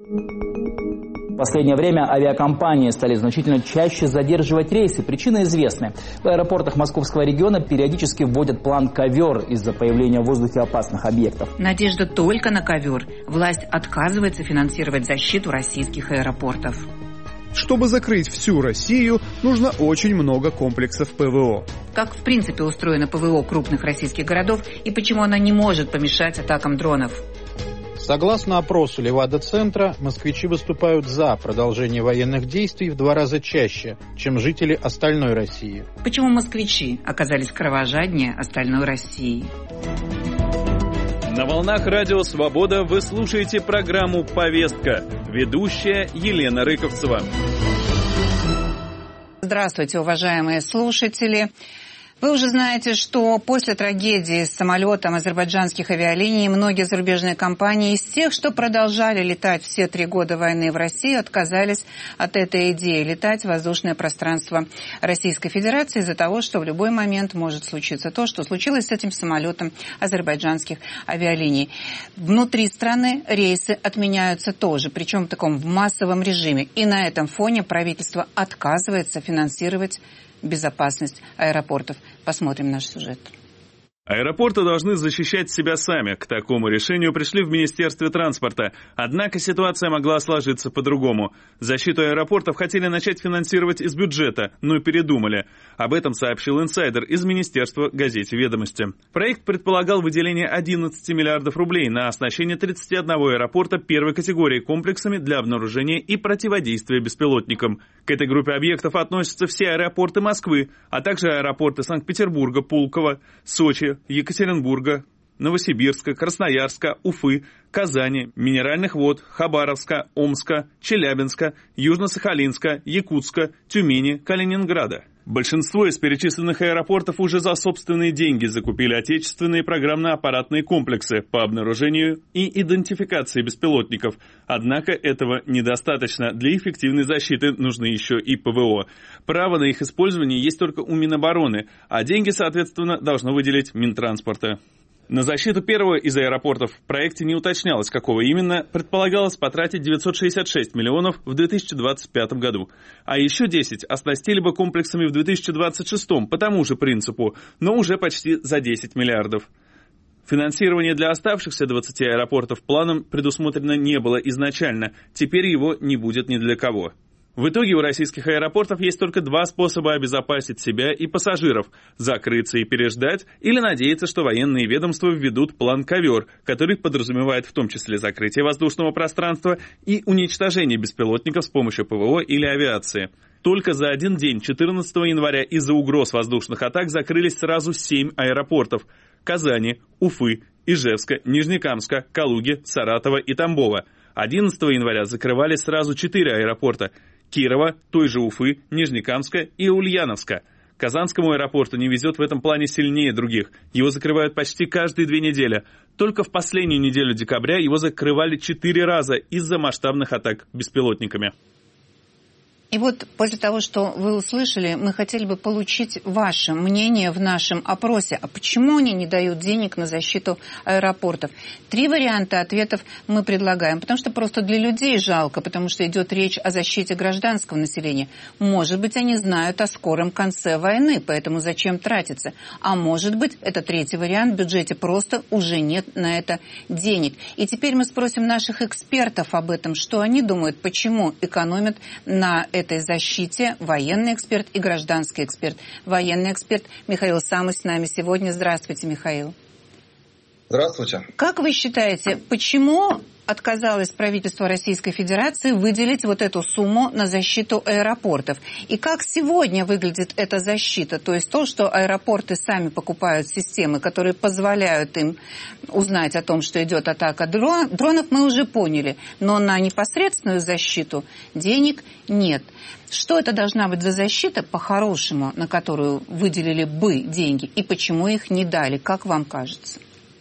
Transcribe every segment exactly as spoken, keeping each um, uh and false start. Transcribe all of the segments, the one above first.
В последнее время авиакомпании стали значительно чаще задерживать рейсы. Причины известны. В аэропортах Московского региона периодически вводят план «Ковер» из-за появления в воздухе опасных объектов. Надежда только на ковер. Власть отказывается финансировать защиту российских аэропортов. Чтобы закрыть всю Россию, нужно очень много комплексов ПВО. Как в принципе устроено ПВО крупных российских городов и почему она не может помешать атакам дронов? Согласно опросу Левада-центра, москвичи выступают за продолжение военных действий в два раза чаще, чем жители остальной России. Почему москвичи оказались кровожаднее остальной России? На волнах радио «Свобода» вы слушаете программу «Повестка». Ведущая Елена Рыковцева. Здравствуйте, уважаемые слушатели. Вы уже знаете, что после трагедии с самолетом азербайджанских авиалиний многие зарубежные компании из тех, что продолжали летать все три года войны в Россию, отказались от этой идеи летать в воздушное пространство Российской Федерации из-за того, что в любой момент может случиться то, что случилось с этим самолетом азербайджанских авиалиний. Внутри страны рейсы отменяются тоже, причем в таком массовом режиме. И на этом фоне правительство отказывается финансировать безопасность аэропортов. Посмотрим наш сюжет. Аэропорты должны защищать себя сами. К такому решению пришли в Министерстве транспорта. Однако ситуация могла сложиться по-другому. Защиту аэропортов хотели начать финансировать из бюджета, но передумали. Об этом сообщил инсайдер из Министерства газете «Ведомости». Проект предполагал выделение одиннадцати миллиардов рублей на оснащение тридцати одного аэропорта первой категории комплексами для обнаружения и противодействия беспилотникам. К этой группе объектов относятся все аэропорты Москвы, а также аэропорты Санкт-Петербурга, Пулково, Сочи, Екатеринбурга, Новосибирска, Красноярска, Уфы, Казани, Минеральных вод, Хабаровска, Омска, Челябинска, Южно-Сахалинска, Якутска, Тюмени, Калининграда. Большинство из перечисленных аэропортов уже за собственные деньги закупили отечественные программно-аппаратные комплексы по обнаружению и идентификации беспилотников. Однако этого недостаточно. Для эффективной защиты нужны еще и ПВО. Право на их использование есть только у Минобороны, а деньги, соответственно, должно выделить Минтранспорта. На защиту первого из аэропортов в проекте не уточнялось, какого именно, предполагалось потратить девятьсот шестьдесят шесть миллионов в две тысячи двадцать пятом году. А еще десять оснастили бы комплексами в две тысячи двадцать шестом по тому же принципу, но уже почти за десять миллиардов. Финансирование для оставшихся двадцати аэропортов планом предусмотрено не было изначально, теперь его не будет ни для кого. В итоге у российских аэропортов есть только два способа обезопасить себя и пассажиров – закрыться и переждать, или надеяться, что военные ведомства введут план «Ковер», который подразумевает в том числе закрытие воздушного пространства и уничтожение беспилотников с помощью ПВО или авиации. Только за один день, четырнадцатого января, из-за угроз воздушных атак закрылись сразу семь аэропортов – Казани, Уфы, Ижевска, Нижнекамска, Калуги, Саратова и Тамбова. одиннадцатого января закрывались сразу четыре аэропорта – Кирова, той же Уфы, Нижнекамска и Ульяновска. Казанскому аэропорту не везет в этом плане сильнее других. Его закрывают почти каждые две недели. Только в последнюю неделю декабря его закрывали четыре раза из-за масштабных атак беспилотниками. И вот после того, что вы услышали, мы хотели бы получить ваше мнение в нашем опросе. А почему они не дают денег на защиту аэропортов? Три варианта ответов мы предлагаем. Потому что просто для людей жалко, потому что идет речь о защите гражданского населения. Может быть, они знают о скором конце войны, поэтому зачем тратиться? А может быть, это третий вариант, в бюджете просто уже нет на это денег. И теперь мы спросим наших экспертов об этом, что они думают, почему экономят на этой защите военный эксперт и гражданский эксперт. Военный эксперт Михаил Самый с нами сегодня. Здравствуйте, Михаил. Здравствуйте. Как вы считаете, почему отказалось правительство Российской Федерации выделить вот эту сумму на защиту аэропортов? И как сегодня выглядит эта защита? То есть то, что аэропорты сами покупают системы, которые позволяют им узнать о том, что идет атака дронов, мы уже поняли. Но на непосредственную защиту денег нет. Что это должна быть за защита, по-хорошему, на которую выделили бы деньги? И почему их не дали, как вам кажется?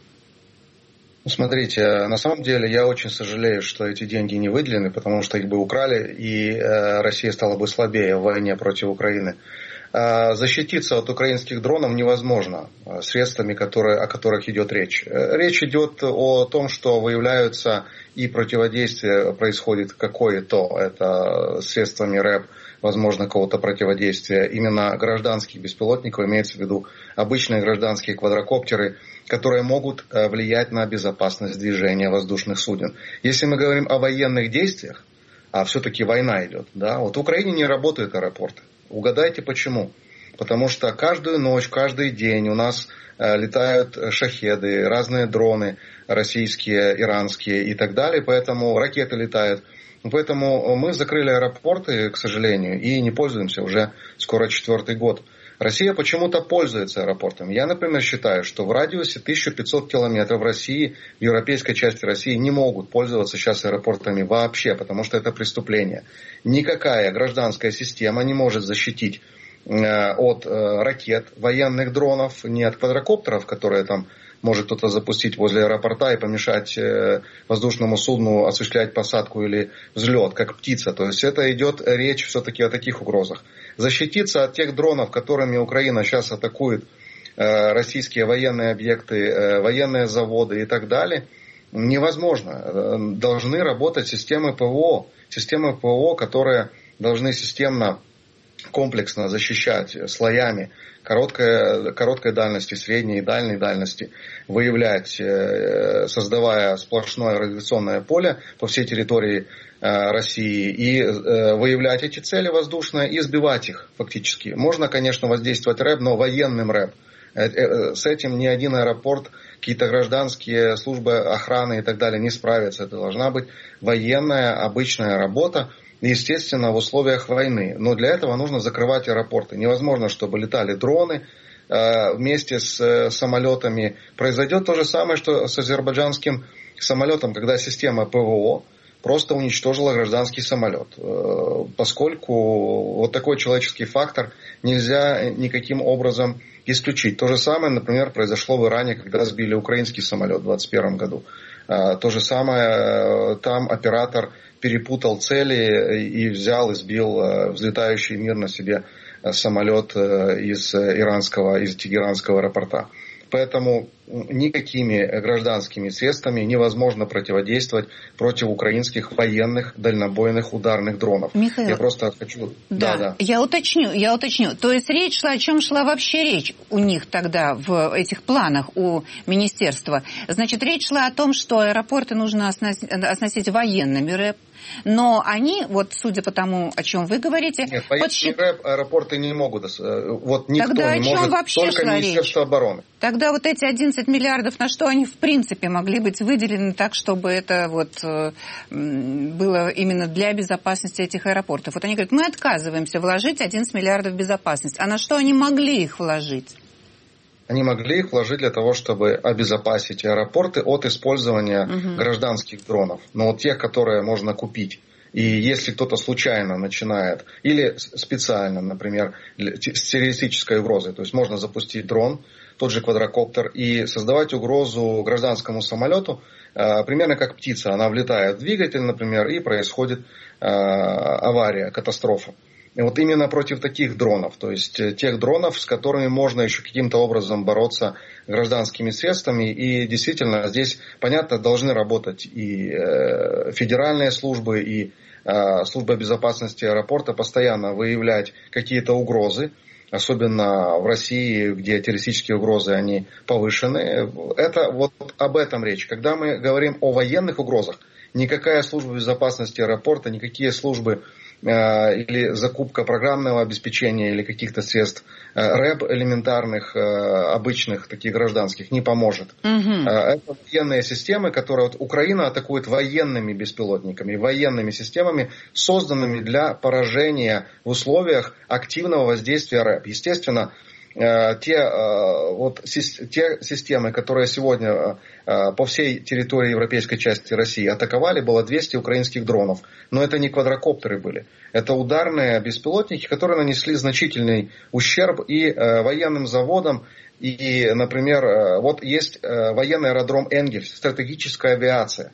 Смотрите, на самом деле я очень сожалею, что эти деньги не выделены, потому что их бы украли, и э, Россия стала бы слабее в войне против Украины. защититься от украинских дронов невозможно средствами, которые, о которых идет речь. Речь идет о том, что выявляются и противодействие происходит какое-то, это средствами РЭБ, возможно, какого-то противодействия. Именно гражданских беспилотников, имеется в виду обычные гражданские квадрокоптеры, которые могут влиять на безопасность движения воздушных суден. Если мы говорим о военных действиях, а все-таки война идет, да, вот в Украине не работают аэропорты. Угадайте почему? Потому что каждую ночь, каждый день у нас э, летают шахеды, разные дроны российские, иранские и так далее, поэтому ракеты летают. Поэтому мы закрыли аэропорты, к сожалению, и не пользуемся уже скоро четвертый год. Россия почему-то пользуется аэропортами. Я, например, считаю, что в радиусе тысяча пятьсот километров в России, в европейской части России не могут пользоваться сейчас аэропортами вообще, потому что это преступление. Никакая гражданская система не может защитить э, от э, ракет, военных дронов, не от квадрокоптеров, которые там может кто-то запустить возле аэропорта и помешать э, воздушному судну осуществлять посадку или взлет, как птица. То есть это идет речь все-таки о таких угрозах. Защититься от тех дронов, которыми Украина сейчас атакует э, российские военные объекты, э, военные заводы и так далее, невозможно. Должны работать системы ПВО. Системы ПВО, которые должны системно, комплексно защищать слоями короткой, короткой дальности, средней и дальней дальности, выявлять, создавая сплошное радиационное поле по всей территории России и выявлять эти цели воздушные и сбивать их фактически. Можно, конечно, воздействовать РЭБ, но военным РЭБ. С этим ни один аэропорт, какие-то гражданские службы охраны и так далее не справятся. Это должна быть военная обычная работа. Естественно, в условиях войны. Но для этого нужно закрывать аэропорты. Невозможно, чтобы летали дроны э, вместе с э, самолетами. Произойдет то же самое, что с азербайджанским самолетом, когда система ПВО просто уничтожила гражданский самолет. Э, поскольку вот такой человеческий фактор нельзя никаким образом исключить. То же самое, например, произошло в Иране, когда сбили украинский самолет в двадцать первом году. Э, то же самое, э, там оператор перепутал цели и взял и сбил взлетающий мирно себе самолет из иранского, из тегеранского аэропорта. Поэтому никакими гражданскими средствами невозможно противодействовать против украинских военных дальнобойных ударных дронов. Михаил, я просто хочу... Да, да, да. Я уточню, я уточню. То есть речь шла, о чем шла вообще речь у них тогда в этих планах у министерства? Значит, речь шла о том, что аэропорты нужно оснастить, оснастить военными РЭП, но они, вот судя по тому, о чем вы говорите... Нет, военные подсчит... рэп аэропорты не могут, вот никто Тогда не может, только Министерство речь? обороны. Тогда вот эти одиннадцать миллиардов, на что они в принципе могли быть выделены так, чтобы это вот было именно для безопасности этих аэропортов? Вот они говорят, мы отказываемся вложить одиннадцать миллиардов в безопасность. А на что они могли их вложить? Они могли их вложить для того, чтобы обезопасить аэропорты от использования угу. гражданских дронов. Но вот тех, которые можно купить. И если кто-то случайно начинает, или специально, например, с террористической угрозой, то есть можно запустить дрон, тот же квадрокоптер, и создавать угрозу гражданскому самолету, примерно как птица. Она влетает в двигатель, например, и происходит авария, катастрофа. И вот именно против таких дронов, то есть тех дронов, с которыми можно еще каким-то образом бороться гражданскими средствами. И действительно здесь, понятно, должны работать и федеральные службы, и служба безопасности аэропорта, постоянно выявлять какие-то угрозы, особенно в России, где террористические угрозы, они повышены. Это вот об этом речь. Когда мы говорим о военных угрозах, никакая служба безопасности аэропорта, никакие службы или закупка программного обеспечения или каких-то средств РЭБ элементарных, обычных, таких гражданских, не поможет. Угу. Это военные системы, которые вот Украина атакует военными беспилотниками, военными системами, созданными для поражения в условиях активного воздействия РЭБ. Естественно, те, вот, те системы, которые сегодня по всей территории европейской части России атаковали, было двести украинских дронов. Но это не квадрокоптеры были. Это ударные беспилотники, которые нанесли значительный ущерб и военным заводам. И, например, вот есть военный аэродром Энгельс, стратегическая авиация.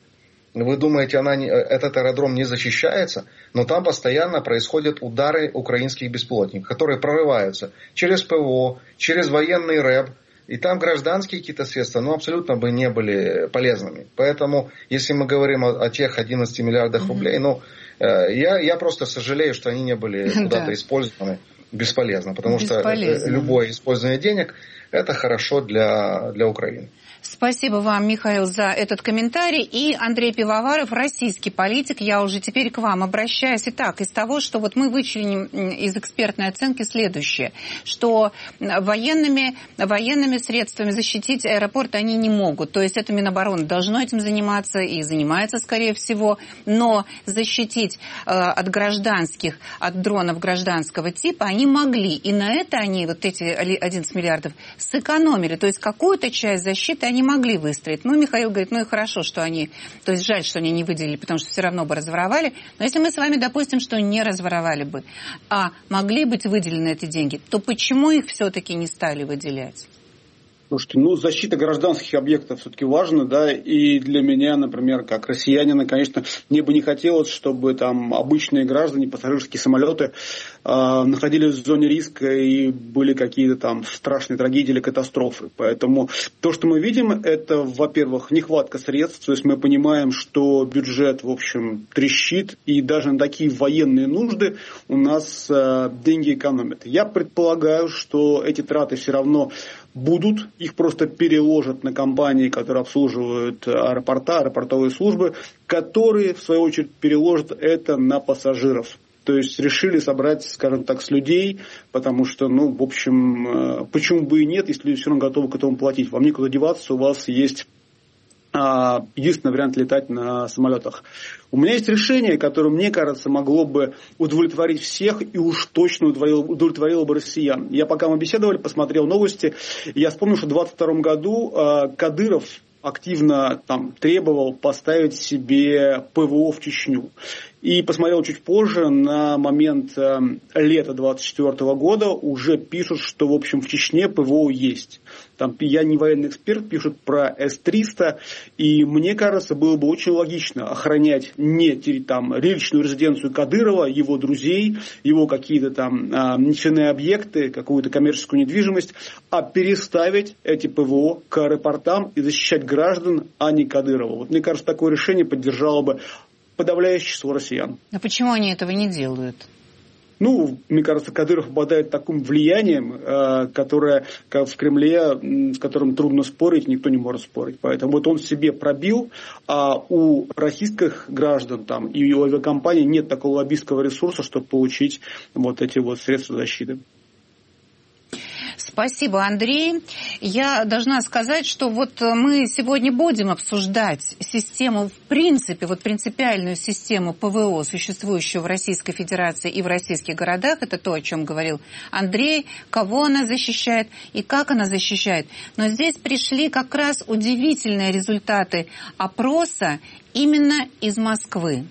Вы думаете, она не, этот аэродром не защищается? Но там постоянно происходят удары украинских беспилотников, которые прорываются через ПВО, через военный рэб. И там гражданские какие-то средства, ну, абсолютно бы не были полезными. Поэтому, если мы говорим о, о тех одиннадцати миллиардах рублей, ну, э, я, я просто сожалею, что они не были куда-то да. использованы бесполезно. Потому бесполезно. Что любое использование денег – это хорошо для, для Украины. Спасибо вам, Михаил, за этот комментарий. И Андрей Пивоваров, российский политик. Я уже теперь к вам обращаюсь. Итак, из того, что вот мы вычленим из экспертной оценки следующее, что военными, военными средствами защитить аэропорт они не могут. То есть это Минобороны должно этим заниматься и занимается, скорее всего. Но защитить э, от гражданских, от дронов гражданского типа они могли. И на это они, вот эти одиннадцать миллиардов, сэкономили. То есть какую-то часть защиты они могли выстроить. Ну, Михаил говорит, ну и хорошо, что они... То есть жаль, что они не выделили, потому что все равно бы разворовали. Но если мы с вами допустим, что не разворовали бы, а могли быть выделены эти деньги, то почему их все-таки не стали выделять? Слушайте, ну, защита гражданских объектов все-таки важна, да, и для меня, например, как россиянина, конечно, мне бы не хотелось, чтобы там обычные граждане, пассажирские самолеты э, находились в зоне риска и были какие-то там страшные трагедии или катастрофы. Поэтому то, что мы видим, это, во-первых, нехватка средств, то есть мы понимаем, что бюджет, в общем, трещит, и даже на такие военные нужды у нас э, деньги экономят. Я предполагаю, что эти траты все равно будут, их просто переложат на компании, которые обслуживают аэропорта, аэропортовые службы, которые, в свою очередь, переложат это на пассажиров. То есть решили собрать, скажем так, с людей, потому что, ну, в общем, почему бы и нет, если люди все равно готовы к этому платить. Вам некуда деваться, у вас есть а, единственный вариант летать на самолетах. У меня есть решение, которое, мне кажется, могло бы удовлетворить всех и уж точно удовлетворило, удовлетворило бы россиян. Я, пока мы беседовали, посмотрел новости, я вспомнил, что в двадцать втором году а, Кадыров активно там требовал поставить себе ПВО в Чечню. И посмотрел чуть позже, на момент э, лета двадцать четвёртого года уже пишут, что, в общем, в Чечне ПВО есть. Там, я не военный эксперт, пишут про эс триста, и мне кажется, было бы очень логично охранять не там личную резиденцию Кадырова, его друзей, его какие-то там э, нефтяные объекты, какую-то коммерческую недвижимость, а переставить эти ПВО к аэропортам и защищать граждан, а не Кадырова. Вот мне кажется, такое решение поддержало бы подавляющее число россиян. А почему они этого не делают? Ну, мне кажется, Кадыров обладает таким влиянием, которое в Кремле, с которым трудно спорить, никто не может спорить. Поэтому вот он себе пробил, а у российских граждан там, и у авиакомпаний нет такого лоббистского ресурса, чтобы получить вот эти вот средства защиты. Спасибо, Андрей. Я должна сказать, что вот мы сегодня будем обсуждать систему, в принципе, вот принципиальную систему ПВО, существующую в Российской Федерации и в российских городах. Это то, о чем говорил Андрей, кого она защищает и как она защищает. Но здесь пришли как раз удивительные результаты опроса именно из Москвы.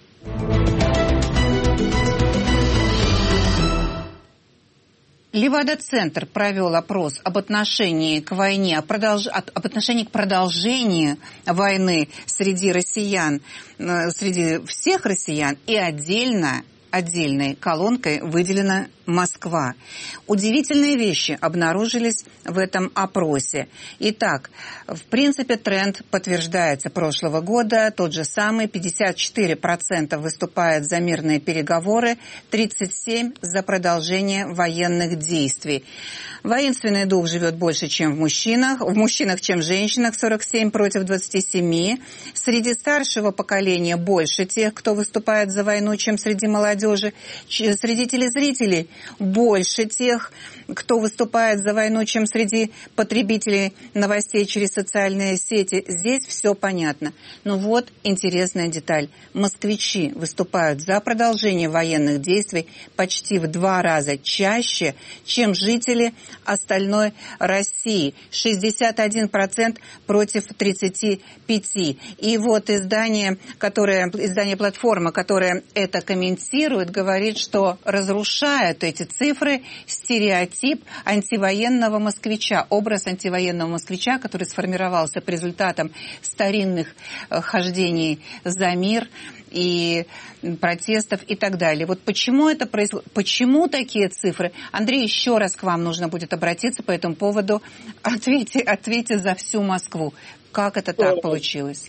Левада-центр провел опрос об отношении к войне, об отношении к продолжению войны среди россиян, среди всех россиян, и отдельно, отдельной колонкой выделена Москва. Удивительные вещи обнаружились в этом опросе. Итак, в принципе, тренд подтверждается прошлого года. Тот же самый, пятьдесят четыре процента выступает за мирные переговоры, тридцать семь процентов за продолжение военных действий. Воинственный дух живет больше, чем в мужчинах. В мужчинах, чем в женщинах, сорок семь против двадцати семи. Среди старшего поколения больше тех, кто выступает за войну, чем среди молодежи. Среди телезрителей больше тех, кто выступает за войну, чем среди потребителей новостей через социальные сети. Здесь все понятно. Но вот интересная деталь. Москвичи выступают за продолжение военных действий почти в два раза чаще, чем жители остальной России. шестьдесят один процент против тридцати пяти процентов. И вот издание, которое, издание «Платформа», которое это комментирует, игнорирует, говорит, что разрушают эти цифры стереотип антивоенного москвича, образ антивоенного москвича, который сформировался по результатам старинных хождений за мир и протестов и так далее. Вот почему это происходит, почему такие цифры? Андрей, еще раз к вам нужно будет обратиться по этому поводу. Ответьте, ответьте за всю Москву. Как это так получилось?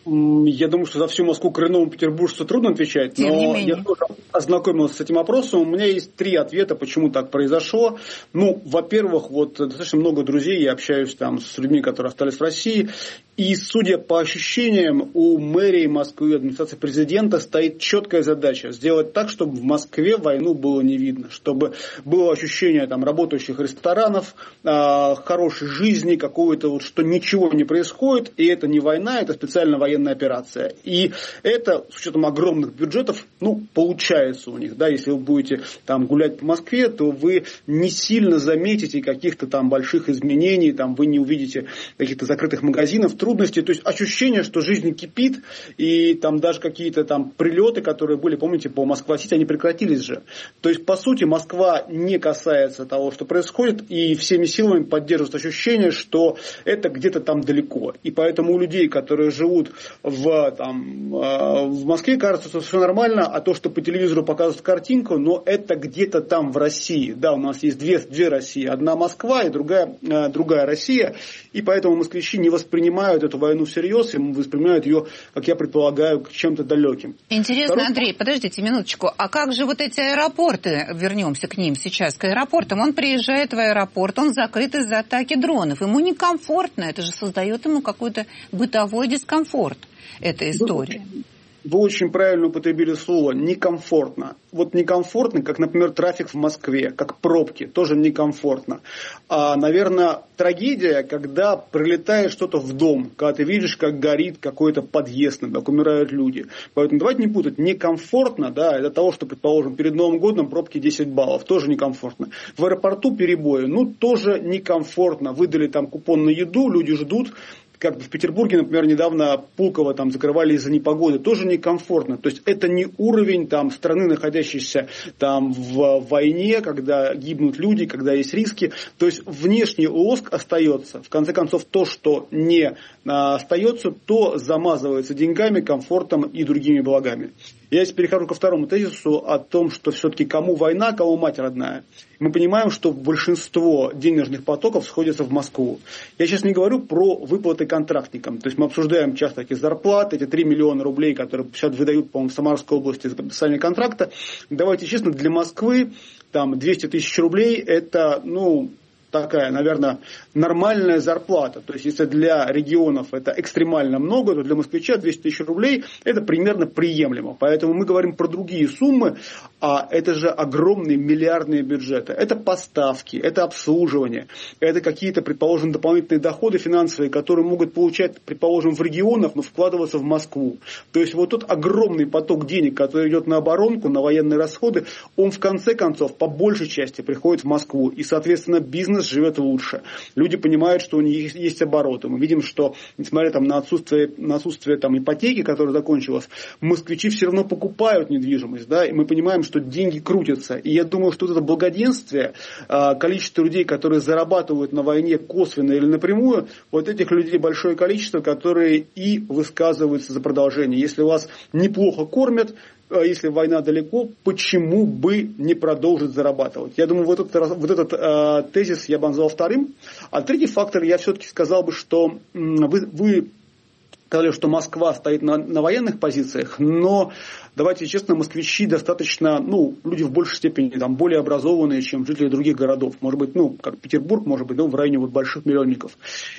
Я думаю, что за всю Москву коренному петербуржцу трудно отвечать, Тем но я тоже ознакомился с этим опросом. У меня есть три ответа, почему так произошло. Ну, во-первых, вот достаточно много друзей, я общаюсь там с людьми, которые остались в России, и, судя по ощущениям, у мэрии Москвы, администрации президента стоит четкая задача сделать так, чтобы в Москве войну было не видно, чтобы было ощущение там работающих ресторанов, э, хорошей жизни, какого-то вот, что ничего не происходит, и это не война, это специально военная операция. И это, с учетом огромных бюджетов, ну, получается у них, да, если вы будете там гулять по Москве, то вы не сильно заметите каких-то там больших изменений, там вы не увидите каких-то закрытых магазинов, трудности, то есть ощущение, что жизнь кипит, и там даже какие-то там прилеты, которые были, помните, по Москва-Сити, они прекратились же. То есть, по сути, Москва не касается того, что происходит, и всеми силами поддерживает ощущение, что это где-то там далеко. И поэтому у людей, которые живут в, там, в Москве, кажется, что все нормально, а то, что по телевизору показывают картинку, но это где-то там в России. Да, у нас есть две, две России. Одна Москва и другая, другая Россия. И поэтому москвичи не воспринимают эту войну всерьез и воспринимают ее, как я предполагаю, к чем-то далеким. Интересно, Второй... Андрей, подождите минуточку. А как же вот эти аэропорты, вернемся к ним сейчас, к аэропортам? Он приезжает в аэропорт, он закрыт из-за атаки дронов. Ему некомфортно, это же создает ему какой-то бытовой дискомфорт, эта история. Вы очень правильно употребили слово «некомфортно». Вот некомфортно, как, например, трафик в Москве, как пробки, тоже некомфортно. А, наверное, трагедия, когда прилетает что-то в дом, когда ты видишь, как горит какой-то подъезд, как умирают люди. Поэтому давайте не путать. Некомфортно, да, это того, что, предположим, перед Новым годом пробки десять баллов, тоже некомфортно. В аэропорту перебои, ну, тоже некомфортно. Выдали там купон на еду, люди ждут. Как в Петербурге, например, недавно Пулково там закрывали из-за непогоды, тоже некомфортно. То есть это не уровень там страны, находящейся там в войне, когда гибнут люди, когда есть риски. То есть внешний лоск остается. В конце концов, то, что не а, остается, то замазывается деньгами, комфортом и другими благами. Я сейчас перехожу ко второму тезису о том, что все-таки кому война, кому мать родная. Мы понимаем, что большинство денежных потоков сходятся в Москву. Я сейчас не говорю про выплаты контрактникам. То есть мы обсуждаем часто такие зарплаты, эти три миллиона рублей, которые сейчас выдают, по-моему, в Самарской области за подписание контракта. Давайте честно, для Москвы там двести тысяч рублей это, ну... такая, наверное, нормальная зарплата. То есть, если для регионов это экстремально много, то для москвича двести тысяч рублей это примерно приемлемо. Поэтому мы говорим про другие суммы, а это же огромные миллиардные бюджеты. Это поставки, это обслуживание, это какие-то, предположим, дополнительные доходы финансовые, которые могут получать, предположим, в регионах, но вкладываться в Москву. То есть, вот тот огромный поток денег, который идет на оборонку, на военные расходы, он в конце концов, по большей части, приходит в Москву. И, соответственно, бизнес живет лучше. Люди понимают, что у них есть обороты. Мы видим, что, несмотря там, на отсутствие, на отсутствие там, ипотеки, которая закончилась, москвичи все равно покупают недвижимость. Да? И мы понимаем, что деньги крутятся. И я думаю, что это благоденствие, количество людей, которые зарабатывают на войне косвенно или напрямую, вот этих людей большое количество, которые и высказываются за продолжение. Если вас неплохо кормят, если война далеко, почему бы не продолжить зарабатывать? Я думаю, вот этот, вот этот э, тезис я бы назвал вторым. А третий фактор, я все-таки сказал бы, что вы, вы сказали, что Москва стоит на, на военных позициях, но давайте честно, москвичи достаточно, ну, люди в большей степени там, более образованные, чем жители других городов. Может быть, ну, как Петербург, может быть, ну, в районе вот больших миллионников.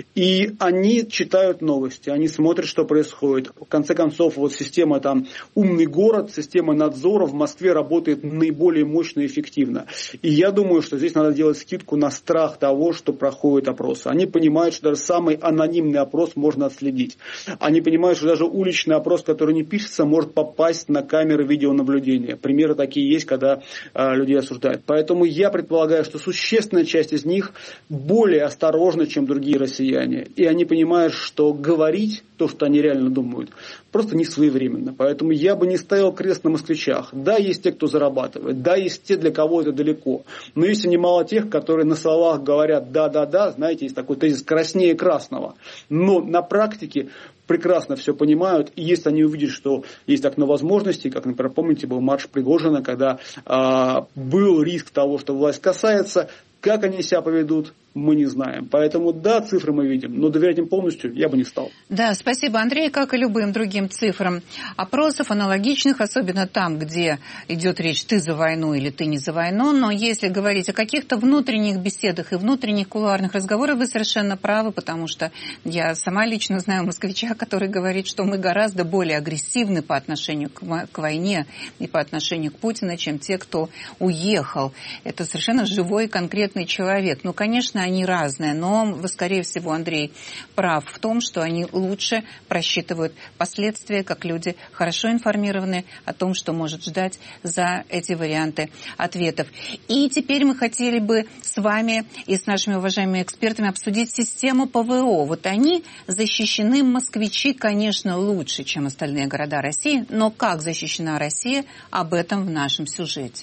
И они читают новости, они смотрят, что происходит. В конце концов, вот система там умный город, система надзора в Москве работает наиболее мощно и эффективно. И я думаю, что здесь надо делать скидку на страх того, что проходит опросы. Они понимают, что даже самый анонимный опрос можно отследить. Они понимают, что даже уличный опрос, который не пишется, может попасть на камеры видеонаблюдения. Примеры такие есть, когда э, людей осуждают. Поэтому я предполагаю, что существенная часть из них более осторожна, чем другие россияне. И они понимают, что говорить то, что они реально думают, просто не своевременно. Поэтому я бы не ставил крест на москвичах. Да, есть те, кто зарабатывает, да, есть те, для кого это далеко. Но есть и немало тех, которые на словах говорят «да-да-да», знаете, есть такой тезис «краснее красного». Но на практике прекрасно все понимают, и если они увидят, что есть окно возможностей, как, например, помните, был марш Пригожина, когда а, был риск того, что власть касается, как они себя поведут, мы не знаем. Поэтому, да, цифры мы видим, но доверять им полностью я бы не стал. Да, спасибо, Андрей. Как и любым другим цифрам опросов, аналогичных, особенно там, где идет речь «ты за войну» или «ты не за войну», но если говорить о каких-то внутренних беседах и внутренних кулуарных разговорах, вы совершенно правы, потому что я сама лично знаю москвича, который говорит, что мы гораздо более агрессивны по отношению к войне и по отношению к Путину, чем те, кто уехал. Это совершенно живой и конкретный человек. Ну, конечно, они разные, но, скорее всего, Андрей прав в том, что они лучше просчитывают последствия, как люди хорошо информированы о том, что может ждать за эти варианты ответов. И теперь мы хотели бы с вами и с нашими уважаемыми экспертами обсудить систему ПВО. Вот они защищены, москвичи, конечно, лучше, чем остальные города России, но как защищена Россия, об этом в нашем сюжете.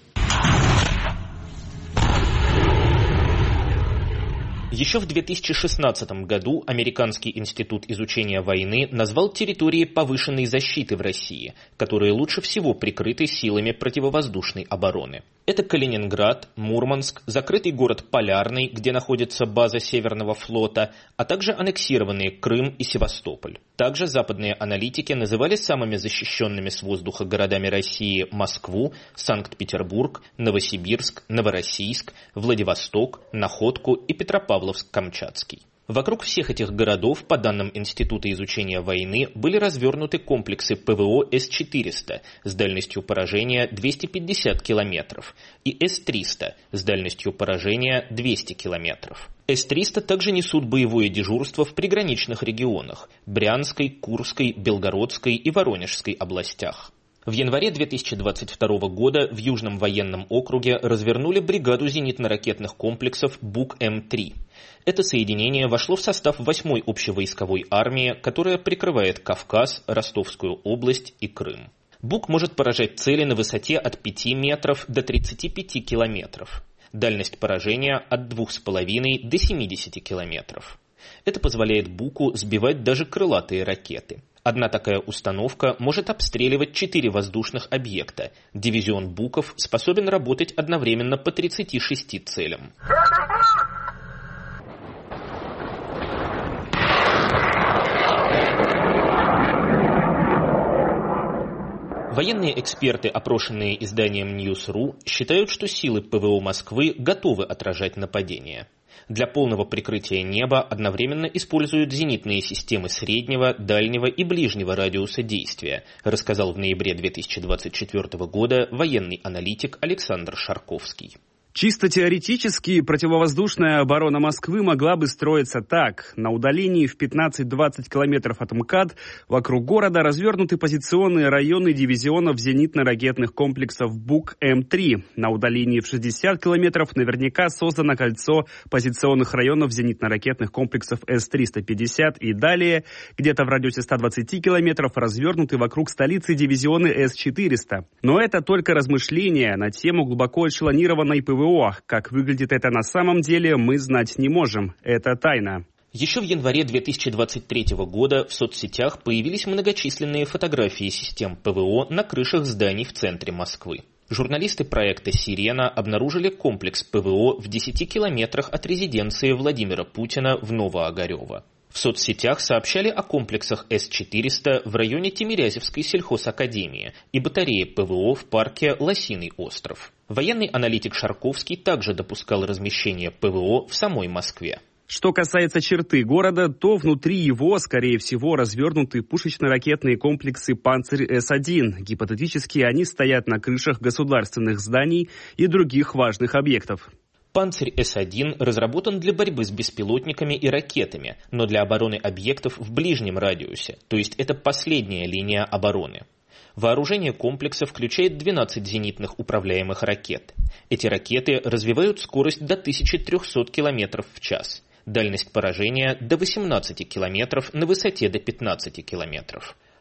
Еще в две тысячи шестнадцатом году Американский институт изучения войны назвал территории повышенной защиты в России, которые лучше всего прикрыты силами противовоздушной обороны. Это Калининград, Мурманск, закрытый город Полярный, где находится база Северного флота, а также аннексированные Крым и Севастополь. Также западные аналитики называли самыми защищенными с воздуха городами России Москву, Санкт-Петербург, Новосибирск, Новороссийск, Владивосток, Находку и Петропавловск-Камчатский. Вокруг всех этих городов, по данным Института изучения войны, были развернуты комплексы ПВО С четыреста с дальностью поражения двести пятьдесят километров и С триста с дальностью поражения двести километров. С триста также несут боевое дежурство в приграничных регионах – Брянской, Курской, Белгородской и Воронежской областях. В январе две тысячи двадцать второго года в Южном военном округе развернули бригаду зенитно-ракетных комплексов Бук М три. Это соединение вошло в состав восьмой общевойсковой армии, которая прикрывает Кавказ, Ростовскую область и Крым. Бук может поражать цели на высоте от пяти метров до тридцати пяти километров. Дальность поражения от двух с половиной до семидесяти километров. Это позволяет Буку сбивать даже крылатые ракеты. Одна такая установка может обстреливать четыре воздушных объекта. Дивизион Буков способен работать одновременно по тридцати шести целям. Военные эксперты, опрошенные изданием Ньюс точка ру, считают, что силы ПВО Москвы готовы отражать нападения. Для полного прикрытия неба одновременно используют зенитные системы среднего, дальнего и ближнего радиуса действия, рассказал в ноябре две тысячи двадцать четвёртого года военный аналитик Александр Шарковский. Чисто теоретически противовоздушная оборона Москвы могла бы строиться так. На удалении в пятнадцать-двадцать километров от МКАД вокруг города развернуты позиционные районы дивизионов зенитно-ракетных комплексов Бук М три. На удалении в шестьдесят километров наверняка создано кольцо позиционных районов зенитно-ракетных комплексов С триста пятьдесят и далее, где-то в радиусе ста двадцати километров, развернуты вокруг столицы дивизионы С четыреста. Но это только размышления на тему глубоко эшелонированной ПВО. Как выглядит это на самом деле, мы знать не можем. Это тайна. Еще в январе две тысячи двадцать третьего года в соцсетях появились многочисленные фотографии систем ПВО на крышах зданий в центре Москвы. Журналисты проекта «Сирена» обнаружили комплекс ПВО в десяти километрах от резиденции Владимира Путина в Новоогарево. В соцсетях сообщали о комплексах С четыреста в районе Тимирязевской сельхозакадемии и батарее ПВО в парке Лосиный остров. Военный аналитик Шарковский также допускал размещение ПВО в самой Москве. Что касается черты города, то внутри его, скорее всего, развернуты пушечно-ракетные комплексы «Панцирь С один». Гипотетически они стоят на крышах государственных зданий и других важных объектов. «Панцирь С один» разработан для борьбы с беспилотниками и ракетами, но для обороны объектов в ближнем радиусе, то есть это последняя линия обороны. Вооружение комплекса включает двенадцать зенитных управляемых ракет. Эти ракеты развивают скорость до тысячи трехсот километров в час, дальность поражения до восемнадцати километров на высоте до пятнадцати километров.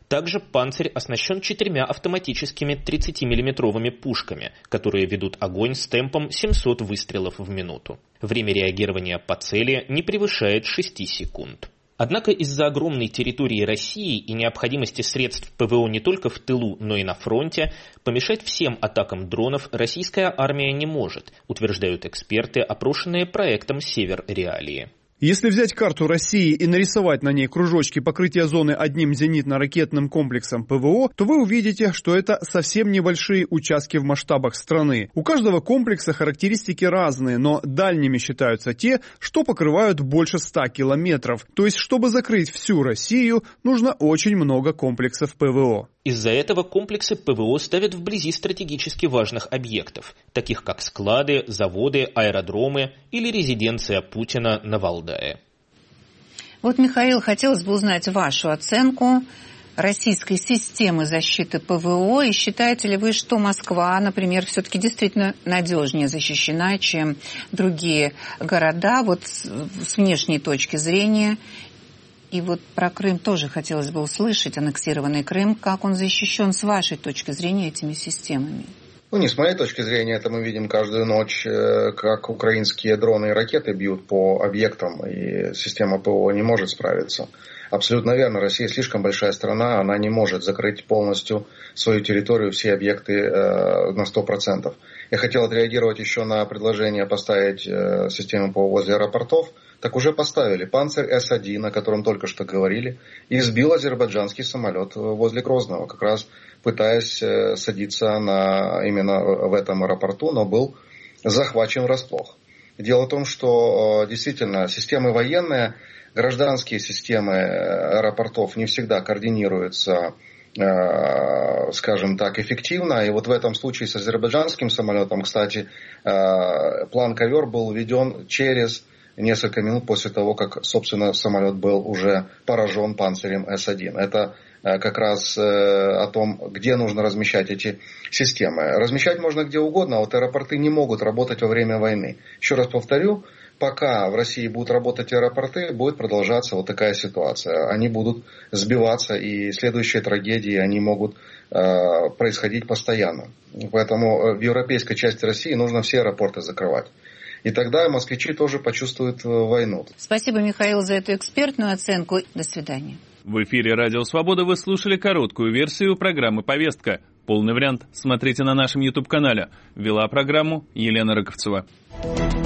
Также «Панцирь» оснащен четырьмя автоматическими тридцатимиллиметровыми пушками, которые ведут огонь с темпом семьсот выстрелов в минуту. Время реагирования по цели не превышает шести секунд. Однако из-за огромной территории России и необходимости средств ПВО не только в тылу, но и на фронте, помешать всем атакам дронов российская армия не может, утверждают эксперты, опрошенные проектом «Север Реалии». Если взять карту России и нарисовать на ней кружочки покрытия зоны одним зенитно-ракетным комплексом ПВО, то вы увидите, что это совсем небольшие участки в масштабах страны. У каждого комплекса характеристики разные, но дальними считаются те, что покрывают больше ста километров. То есть, чтобы закрыть всю Россию, нужно очень много комплексов ПВО. Из-за этого комплексы ПВО ставят вблизи стратегически важных объектов, таких как склады, заводы, аэродромы или резиденция Путина на Валдае. Вот, Михаил, хотелось бы узнать вашу оценку российской системы защиты ПВО. И считаете ли вы, что Москва, например, все-таки действительно надежнее защищена, чем другие города, вот с внешней точки зрения? И вот про Крым тоже хотелось бы услышать, аннексированный Крым, как он защищен с вашей точки зрения этими системами? Ну, не с моей точки зрения, это мы видим каждую ночь, как украинские дроны и ракеты бьют по объектам, и система ПВО не может справиться. Абсолютно верно, Россия слишком большая страна, она не может закрыть полностью свою территорию, все объекты э, на сто процентов. Я хотел отреагировать еще на предложение поставить э, систему ПВО возле аэропортов. Так уже поставили. «Панцирь С один», о котором только что говорили, и сбил азербайджанский самолет возле Грозного, как раз пытаясь э, садиться на, именно в этом аэропорту, но был захвачен врасплох. Дело в том, что э, действительно системы военные, гражданские системы аэропортов не всегда координируются, э, скажем так, эффективно. И вот в этом случае с азербайджанским самолетом, кстати, э, план «Ковер» был введен через несколько минут после того, как, собственно, самолет был уже поражен «Панцирем С один». Это э, как раз э, о том, где нужно размещать эти системы. Размещать можно где угодно, а вот аэропорты не могут работать во время войны. Еще раз повторю, пока в России будут работать аэропорты, будет продолжаться вот такая ситуация. Они будут сбиваться, и следующие трагедии, они могут э, происходить постоянно. Поэтому в европейской части России нужно все аэропорты закрывать. И тогда москвичи тоже почувствуют войну. Спасибо, Михаил, за эту экспертную оценку. До свидания. В эфире «Радио Свобода» вы слушали короткую версию программы «Повестка». Полный вариант смотрите на нашем YouTube-канале. Вела программу Елена Рыковцева.